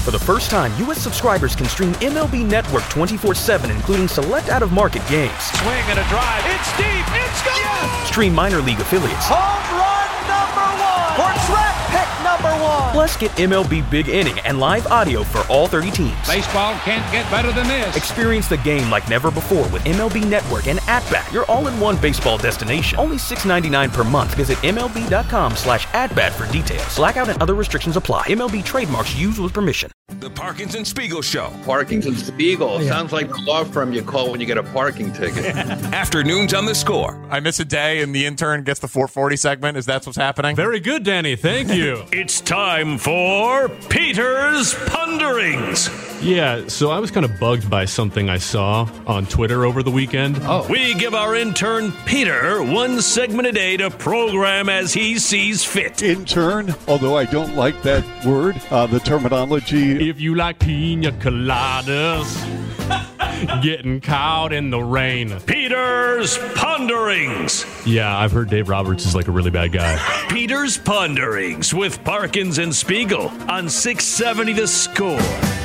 For the first time, U.S. subscribers can stream MLB Network 24/7, including select out-of-market games. Swing and a drive. It's deep. It's gone. Yes! Stream minor league affiliates. Home run number 1. Or draft pick number 1. Plus, get MLB Big Inning and live audio for all 30 teams. Baseball can't get better than this. Experience the game like never before with MLB Network and At-Bat, your all-in-one baseball destination. Only $6.99 per month. Visit MLB.com/atbat for details. Blackout and other restrictions apply. MLB trademarks used with permission. The Parkinson Spiegel Show. Parkinson Spiegel. Sounds like the law firm you call when you get a parking ticket. Afternoons on The Score. I miss a day and the intern gets the 440 segment. Is that what's happening? Very good, Danny. Thank you. It's time for Peter's Ponderings. Yeah, so I was kind of bugged by something I saw on Twitter over the weekend. We give our intern Peter one segment a day to program as he sees fit. Intern, although I don't like that word, the terminology. If you like pina coladas, getting caught in the rain. Peter's Ponderings. Yeah, I've heard Dave Roberts is like a really bad guy. Peter's Ponderings with Parkins and Spiegel on 670 The Score.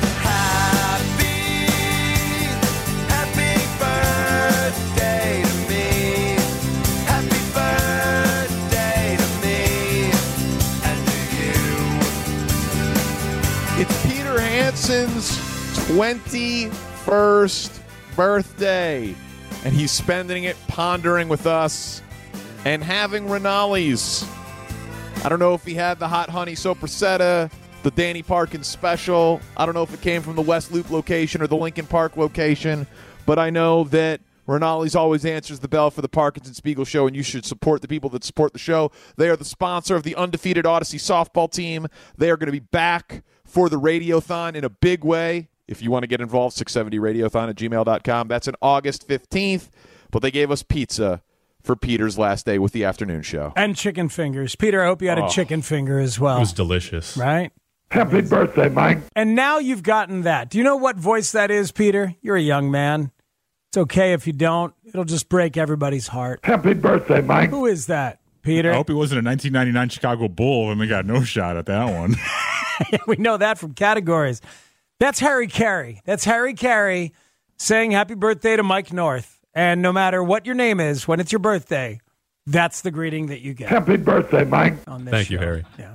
It's Peter Hansen's 21st birthday, and he's spending it pondering with us and having Renali's. I don't know if he had the hot honey sopressata, the Danny Parkins special. I don't know if it came from the West Loop location or the Lincoln Park location, but I know that Renali's always answers the bell for the Parkins and Spiegel show, and you should support the people that support the show. They are the sponsor of the undefeated Odyssey softball team. They are going to be back for the Radiothon in a big way. If you want to get involved, 670radiothon@gmail.com. That's on August 15th, but they gave us pizza for Peter's last day with the afternoon show. And chicken fingers. Peter, I hope you had a chicken finger as well. It was delicious. Right? Happy birthday, Mike. And now you've gotten that. Do you know what voice that is, Peter? You're a young man. It's okay if you don't. It'll just break everybody's heart. Happy birthday, Mike. Who is that, Peter? I hope he wasn't a 1999 Chicago Bull, and we got no shot at that one. We know that from categories. That's Harry Carey. That's Harry Carey saying happy birthday to Mike North. And no matter what your name is, when it's your birthday, that's the greeting that you get. Happy birthday, Mike. Thank you, Harry. Yeah.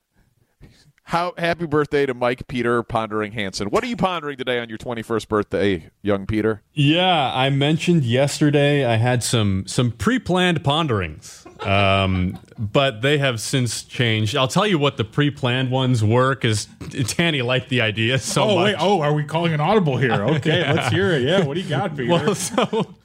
Happy birthday to Mike Peter Pondering Hansen. What are you pondering today on your 21st birthday, young Peter? Yeah, I mentioned yesterday I had some pre-planned ponderings, but they have since changed. I'll tell you what the pre-planned ones were, because Danny liked the idea so much. Wait, are we calling an audible here? Okay, yeah. Let's hear it. Yeah, what do you got, Peter? Well, so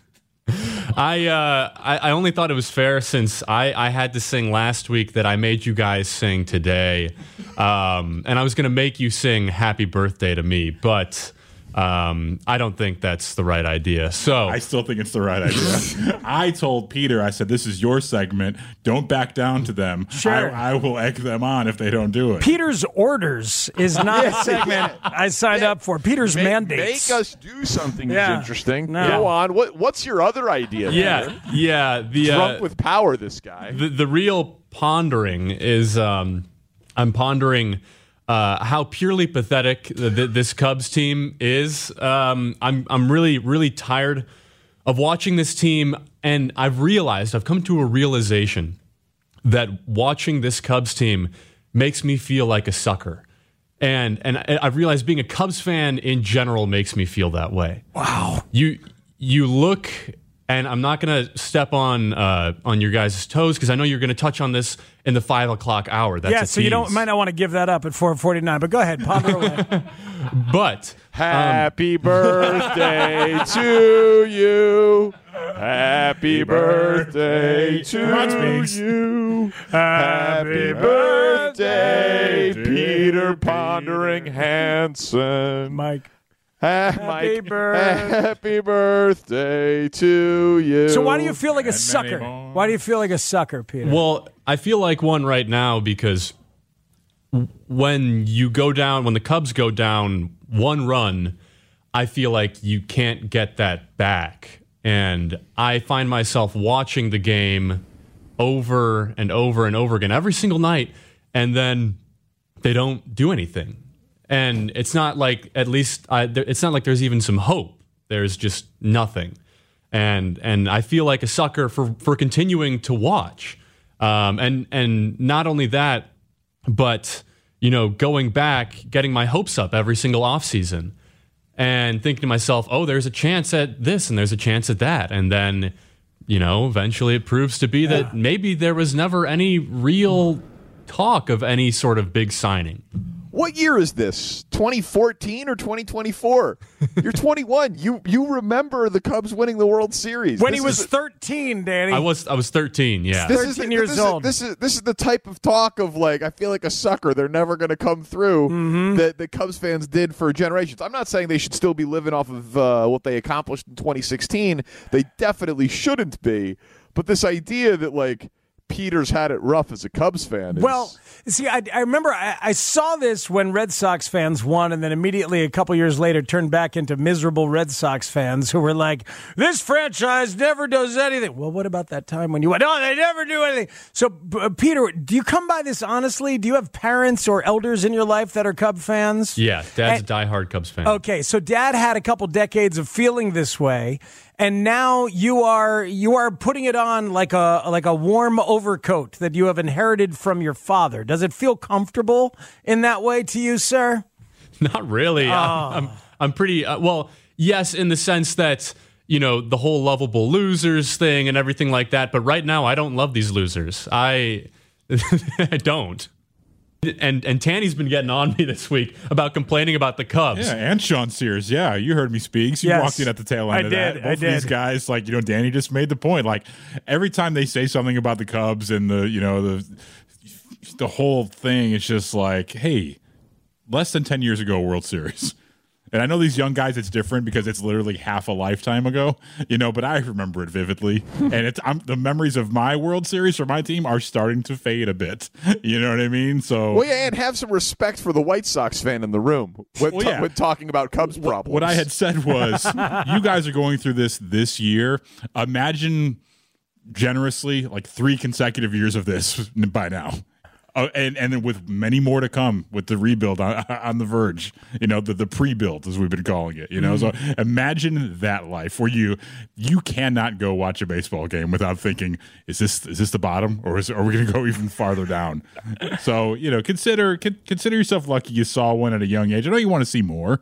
I only thought it was fair since I had to sing last week that I made you guys sing today. And I was going to make you sing happy birthday to me, but I don't think that's the right idea. So I still think it's the right idea. I told Peter, I said, this is your segment. Don't back down to them. Sure. I will egg them on if they don't do it. Peter's orders is not a segment I signed up for. Peter's mandates. Make us do something Yeah. interesting. No. Go on. What's your other idea? yeah. The Drunk with power, this guy. the real pondering is I'm pondering how purely pathetic this Cubs team is. I'm really, really tired of watching this team, and I've come to a realization that watching this Cubs team makes me feel like a sucker. And I've realized being a Cubs fan in general makes me feel that way. Wow. You look, and I'm not going to step on your guys' toes because I know you're going to touch on this in the 5 o'clock hour. That's Yeah, a so you tease. might not want to give that up at 4:49, but go ahead, ponder away. But Happy birthday to you. Happy birthday to you. Happy birthday, Peter Pondering Hansen. Mike. Happy birthday to you. So why do you feel like a sucker? Why do you feel like a sucker, Peter? Well, I feel like one right now because when the Cubs go down one run, I feel like you can't get that back. And I find myself watching the game over and over and over again every single night, and then they don't do anything. And it's not like, at least, it's not like there's even some hope. There's just nothing. And I feel like a sucker for continuing to watch. And not only that, but, going back, getting my hopes up every single offseason and thinking to myself, oh, there's a chance at this and there's a chance at that. And then, eventually it proves to be that maybe there was never any real talk of any sort of big signing. What year is this? 2014 or 2024? You're 21. You remember the Cubs winning the World Series when he was 13, Danny. I was 13. Yeah, 13 years old. This is the type of talk of like, I feel like a sucker. They're never going to come through that the Cubs fans did for generations. I'm not saying they should still be living off of what they accomplished in 2016. They definitely shouldn't be. But this idea that like Peter's had it rough as a Cubs fan. Well, see, I remember I saw this when Red Sox fans won, and then immediately a couple years later turned back into miserable Red Sox fans who were like, this franchise never does anything. Well, what about that time when you went, oh, they never do anything. So, Peter, do you come by this honestly? Do you have parents or elders in your life that are Cub fans? Yeah, Dad's a diehard Cubs fan. Okay, so Dad had a couple decades of feeling this way. And now you are putting it on like a warm overcoat that you have inherited from your father. Does it feel comfortable in that way to you, sir? Not really. I'm pretty well. Yes, in the sense that the whole lovable losers thing and everything like that. But right now, I don't love these losers. I don't. And Tanny's been getting on me this week about complaining about the Cubs. Yeah, and Sean Sears. Yeah, you heard me speak. You walked in at the tail end of that. Both of these guys, like, Danny just made the point. Like, every time they say something about the Cubs and the whole thing, it's just like, hey, less than 10 years ago, World Series. And I know these young guys, it's different because it's literally half a lifetime ago, but I remember it vividly. And the memories of my World Series for my team are starting to fade a bit. You know what I mean? So, well, yeah, and have some respect for the White Sox fan in the room when talking about Cubs problems. What I had said was, you guys are going through this year. Imagine generously like 3 consecutive years of this by now. And then with many more to come with the rebuild on the verge, the pre-build as we've been calling it, So imagine that life where you cannot go watch a baseball game without thinking, is this the bottom or are we going to go even farther down? So, consider yourself lucky you saw one at a young age. I know you want to see more.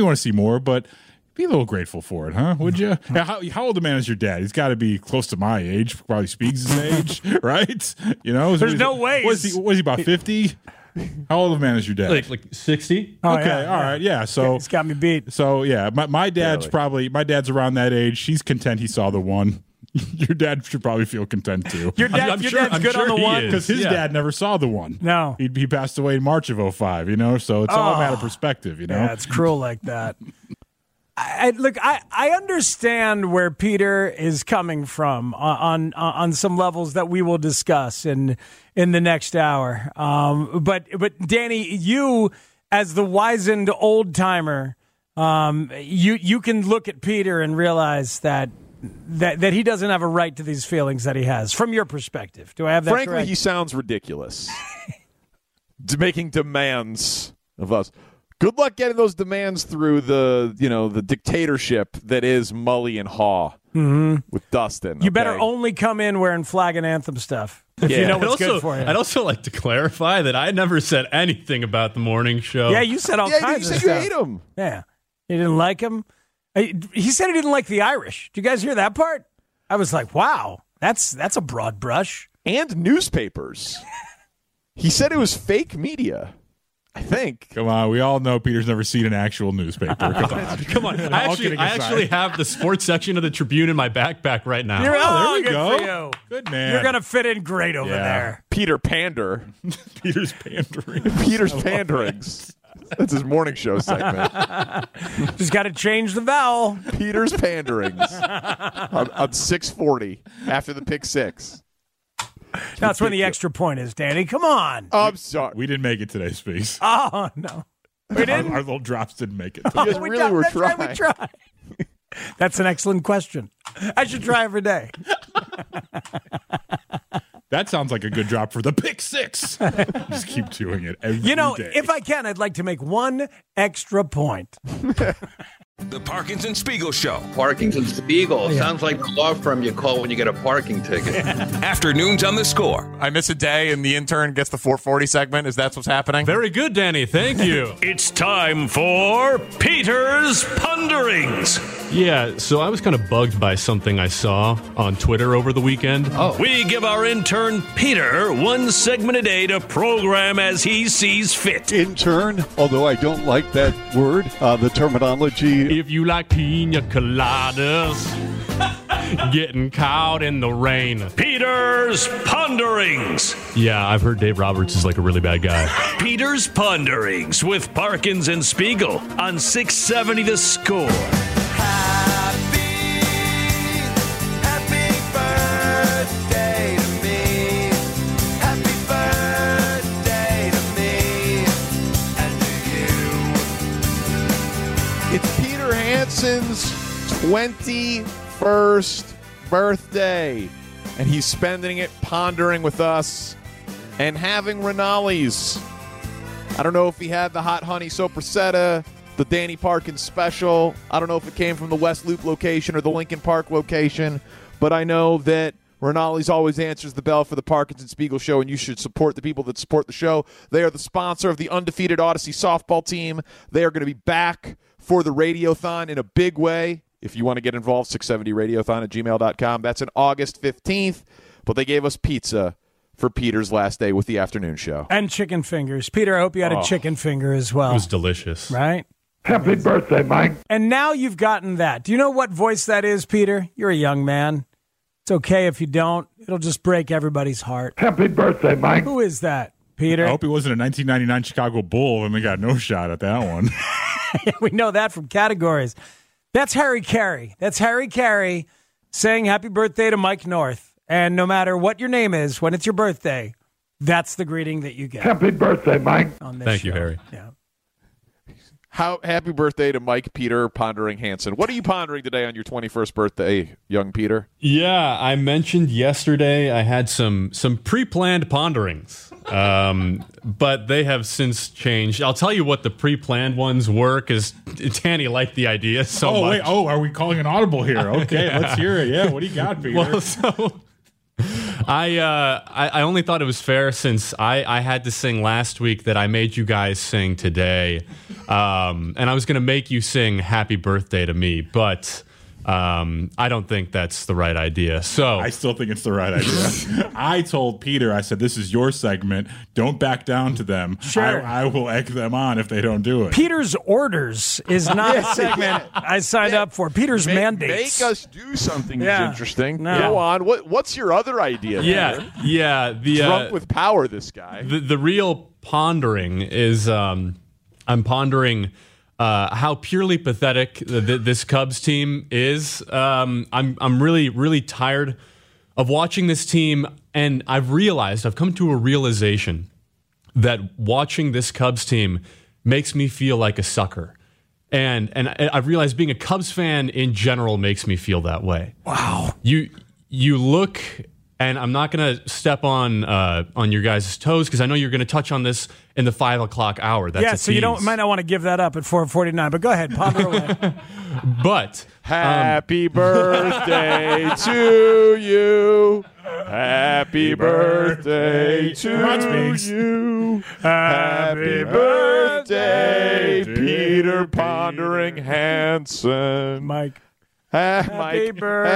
But be a little grateful for it, huh? Would you? How old a man is your dad? He's got to be close to my age, probably Speaks' age, right? There's no way. Was he about 50? How old a man is your dad? Like 60? Oh, okay, yeah, all right, yeah. So it's got me beat. So yeah, my dad's dad's around that age. He's content he saw the one. Your dad should probably feel content too. Your dad's good on the one because his dad never saw the one. No, he passed away in March of 2005. So it's all a matter of perspective. Yeah, it's cruel like that. I understand where Peter is coming from on some levels that we will discuss in the next hour. But Danny, you as the wizened old timer, you can look at Peter and realize that he doesn't have a right to these feelings that he has from your perspective. Do I have that Frankly, correct? He sounds ridiculous. Making demands of us. Good luck getting those demands through the dictatorship that is Mully and Haw with Dustin. You better only come in wearing flag and anthem stuff if you know what's good for you. I'd also like to clarify that I never said anything about the morning show. Yeah, you said all kinds of stuff. You said you hate him. Yeah, you didn't like him. He said he didn't like the Irish. Did you guys hear that part? I was like, wow, that's a broad brush. And newspapers. He said it was fake media. I think. Come on, we all know Peter's never seen an actual newspaper. Come on. I actually have the sports section of the Tribune in my backpack right now. There we good go. For you. Good man. You're going to fit in great over there. Peter Pander. Peter's pandering. Peter's panderings. That's his morning show segment. Just got to change the vowel. Peter's panderings on 640 after the pick 6. That's when the extra point is, Danny. Come on. I'm sorry. We didn't make it today, Speaks. Oh, no. We didn't? Our little drops didn't make it. You guys really were trying. Right, we tried. That's an excellent question. I should try every day. That sounds like a good drop for the pick six. Just keep doing it every day. If I can, I'd like to make one extra point. The Parkinson Spiegel Show. Parkinson Spiegel. Sounds like the law firm you call when you get a parking ticket. Afternoons on the Score. I miss a day and the intern gets the 440 segment. Is that what's happening? Very good, Danny. Thank you. It's time for Peter's Ponderings. Yeah, so I was kind of bugged by something I saw on Twitter over the weekend. We give our intern Peter one segment a day to program as he sees fit. Intern, although I don't like that word, the terminology. If you like pina coladas, getting caught in the rain. Peter's Ponderings. Yeah, I've heard Dave Roberts is like a really bad guy. Peter's Ponderings with Parkins and Spiegel on 670 The Score. It's Peter Hansen's 21st birthday, and he's spending it pondering with us and having Renali's. I don't know if he had the hot honey sopressata, the Danny Parkins special. I don't know if it came from the West Loop location or the Lincoln Park location, but I know that Renali's always answers the bell for the Parkins and Spiegel Show, and you should support the people that support the show. They are the sponsor of the undefeated Odyssey softball team. They are going to be back for the Radiothon in a big way. If you want to get involved, 670radiothon@gmail.com. That's on August 15th, but they gave us pizza for Peter's last day with the afternoon show. And chicken fingers. Peter, I hope you had a chicken finger as well. It was delicious. Right? Happy birthday, Mike. And now you've gotten that. Do you know what voice that is, Peter? You're a young man. It's okay if you don't. It'll just break everybody's heart. Happy birthday, Mike. Who is that, Peter? I hope he wasn't a 1999 Chicago Bull, and we got no shot at that one. We know that from categories. That's Harry Carey. That's Harry Carey saying happy birthday to Mike North. And no matter what your name is, when it's your birthday, that's the greeting that you get. Happy birthday, Mike. On this Thank you, show. Harry. Yeah. Happy birthday to Mike Peter Pondering Hansen. What are you pondering today on your 21st birthday, young Peter? Yeah, I mentioned yesterday I had some pre-planned ponderings, but they have since changed. I'll tell you what the pre-planned ones were, because Danny liked the idea so much. Wait, are we calling an audible here? Okay, yeah. Let's hear it. Yeah, what do you got, Peter? Well, so I only thought it was fair, since I had to sing last week, that I made you guys sing today. And I was going to make you sing happy birthday to me, but I don't think that's the right idea. So I still think it's the right idea. I told Peter, I said, this is your segment. Don't back down to them. Sure. I will egg them on if they don't do it. Peter's orders is not a segment I signed up for. Peter's mandates. Make us do something Yeah. interesting. No. Go on. What's your other idea? Peter? Yeah. The Drunk with power, this guy. the real pondering is I'm pondering how purely pathetic this Cubs team is. I'm really, really tired of watching this team, and I've come to a realization that watching this Cubs team makes me feel like a sucker. And I've realized being a Cubs fan in general makes me feel that way. Wow. You look, and I'm not going to step on your guys' toes, because I know you're going to touch on this in the 5 o'clock hour. That's So you might not want to give that up at 4:49, but go ahead, ponder away. But happy birthday to you. Happy birthday to you. Happy birthday, Peter Pondering Hansen. Mike. Happy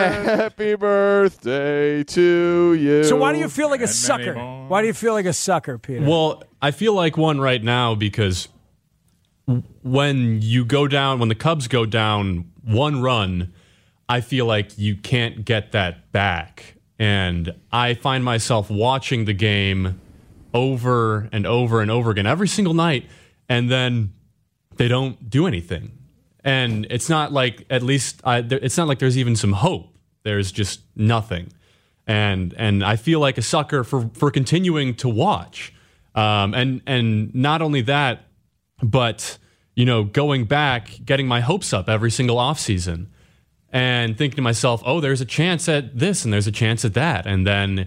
birthday to you. So why do you feel like a sucker? Why do you feel like a sucker, Peter? Well, I feel like one right now, because when the Cubs go down one run, I feel like you can't get that back. And I find myself watching the game over and over and over again every single night, and then they don't do anything. And it's not like, it's not like there's even some hope. There's just nothing. And I feel like a sucker for continuing to watch. And not only that, but, going back, getting my hopes up every single offseason and thinking to myself, oh, there's a chance at this and there's a chance at that. And then,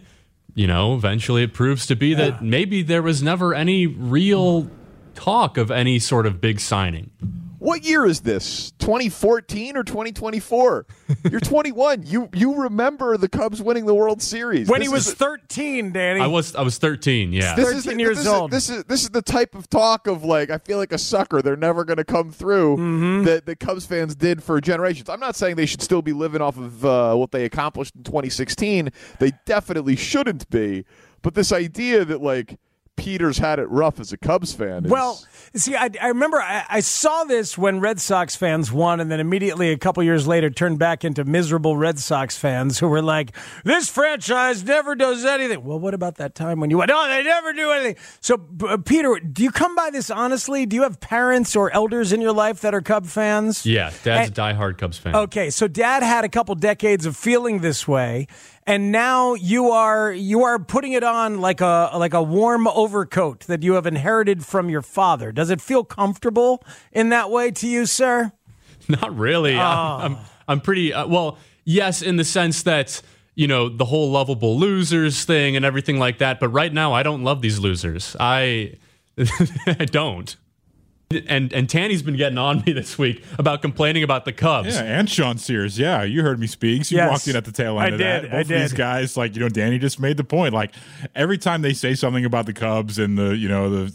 eventually it proves to be that maybe there was never any real talk of any sort of big signing. What year is this? 2014 or 2024? You're 21. You remember the Cubs winning the World Series when he was 13, Danny. I was 13. Yeah, 13 years old. This is the type of talk of like, I feel like a sucker. They're never going to come through that the Cubs fans did for generations. I'm not saying they should still be living off of what they accomplished in 2016. They definitely shouldn't be. But this idea that like Peters had it rough as a Cubs fan. Well, see, I remember I saw this when Red Sox fans won, and then immediately a couple years later turned back into miserable Red Sox fans who were like, this franchise never does anything. Well, what about that time when you went, they never do anything. So, Peter, do you come by this honestly? Do you have parents or elders in your life that are Cub fans? Yeah, Dad's a diehard Cubs fan. Okay, so Dad had a couple decades of feeling this way. And now you are putting it on like a warm overcoat that you have inherited from your father. Does it feel comfortable in that way to you, sir? Not really. I'm pretty well. Yes, in the sense that the whole lovable losers thing and everything like that. But right now, I don't love these losers. I don't. And Tanny's been getting on me this week about complaining about the Cubs. Yeah, and Sean Sears. Yeah, you heard me speak. You walked in at the tail end of that. Both of these guys, like, Danny just made the point. Like, every time they say something about the Cubs and the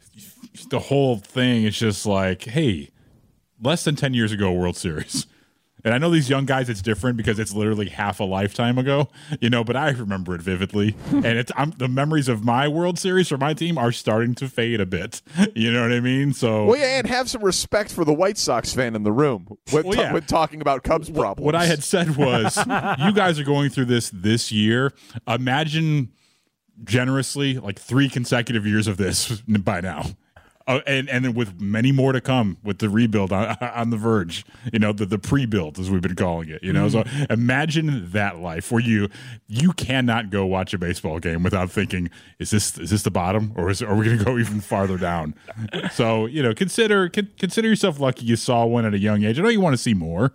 whole thing, it's just like, hey, less than 10 years ago, World Series. And I know these young guys, it's different because it's literally half a lifetime ago, but I remember it vividly. And the memories of my World Series for my team are starting to fade a bit. You know what I mean? So, well, yeah, and have some respect for the White Sox fan in the room when talking about Cubs problems. What I had said was, you guys are going through this year. Imagine generously like 3 consecutive years of this by now. And then with many more to come with the rebuild on the verge, the pre-build as we've been calling it, So imagine that life where you cannot go watch a baseball game without thinking, is this the bottom or are we going to go even farther down? So, consider yourself lucky you saw one at a young age. I know you want to see more,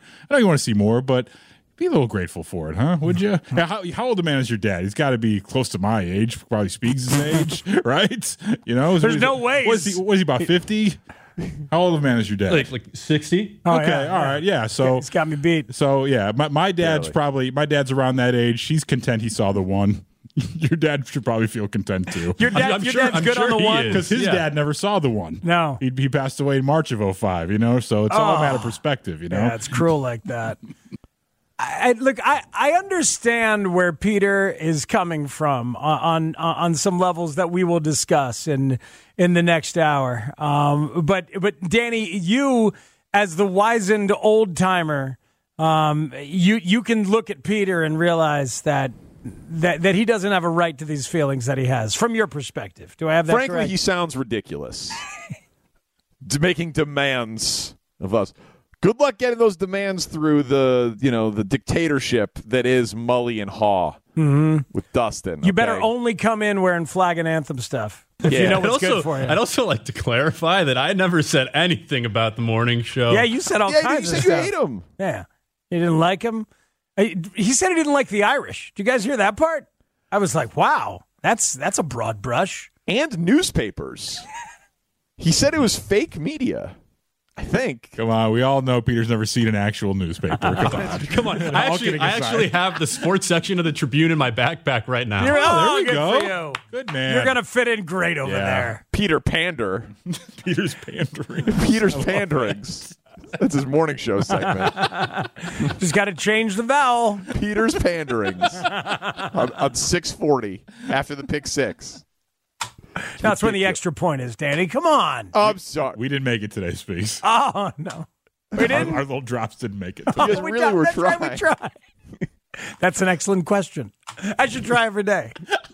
but be a little grateful for it, huh? Would you? How old a man is your dad? He's got to be close to my age. Probably Speaks' age, right? There's no way. Was he about 50? How old a man is your dad? Like 60. Oh, okay, all right, yeah. So it's got me beat. So yeah, my dad's around that age. He's content he saw the one. Your dad should probably feel content too. Your dad's good on the one because his dad never saw the one. No, he passed away in March of 2005. So it's all a matter of perspective. Yeah, it's cruel like that. I understand where Peter is coming from on some levels that we will discuss in the next hour. But Danny, you as the wizened old timer, you can look at Peter and realize that he doesn't have a right to these feelings that he has from your perspective. Do I have that Frankly, correct? He sounds ridiculous. Making demands of us. Good luck getting those demands through the dictatorship that is Mully and Haw with Dustin. You better only come in wearing flag and anthem stuff if you know what's good for you. I'd also like to clarify that I never said anything about the morning show. Yeah, you said all kinds of stuff. You hate him. Yeah, you didn't like him. He said he didn't like the Irish. Did you guys hear that part? I was like, wow, that's a broad brush. And newspapers. He said it was fake media. I think. Come on, we all know Peter's never seen an actual newspaper. Come on. I actually have the sports section of the Tribune in my backpack right now. There we good go. For you. Good man. You're gonna fit in great over there. Peter Pander. Peter's pandering. Peter's panderings. That's his morning show segment. Just got to change the vowel. Peter's panderings on 640 after the pick six. That's when the extra point is, Danny. Come on. Oh, I'm sorry. We didn't make it today, Speaks. Oh, no. We didn't? Our little drops didn't make it today. That's right, we tried. That's an excellent question. I should try every day.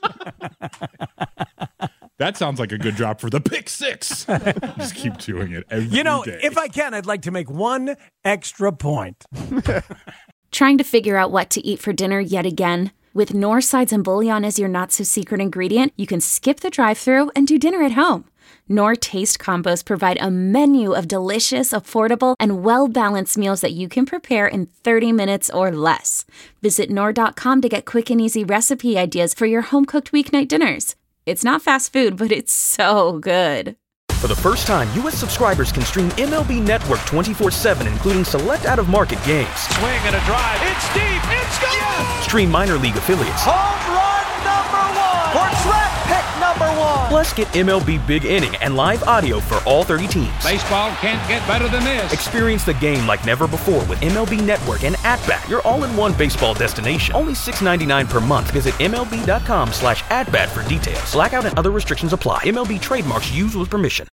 That sounds like a good drop for the pick six. Just keep doing it every day. If I can, I'd like to make one extra point. Trying to figure out what to eat for dinner yet again? With Knorr sides and bouillon as your not-so-secret ingredient, you can skip the drive-thru and do dinner at home. Knorr Taste Combos provide a menu of delicious, affordable, and well-balanced meals that you can prepare in 30 minutes or less. Visit Knorr.com to get quick and easy recipe ideas for your home-cooked weeknight dinners. It's not fast food, but it's so good. For the first time, U.S. subscribers can stream MLB Network 24/7, including select out-of-market games. Swing and a drive. It's deep. It's gone. Yes. Stream minor league affiliates. Home run number 1. Or track pick number 1. Plus, get MLB Big Inning and live audio for all 30 teams. Baseball can't get better than this. Experience the game like never before with MLB Network and At-Bat, your all-in-one baseball destination. Only $6.99 per month. Visit MLB.com/atbat for details. Blackout and other restrictions apply. MLB trademarks used with permission.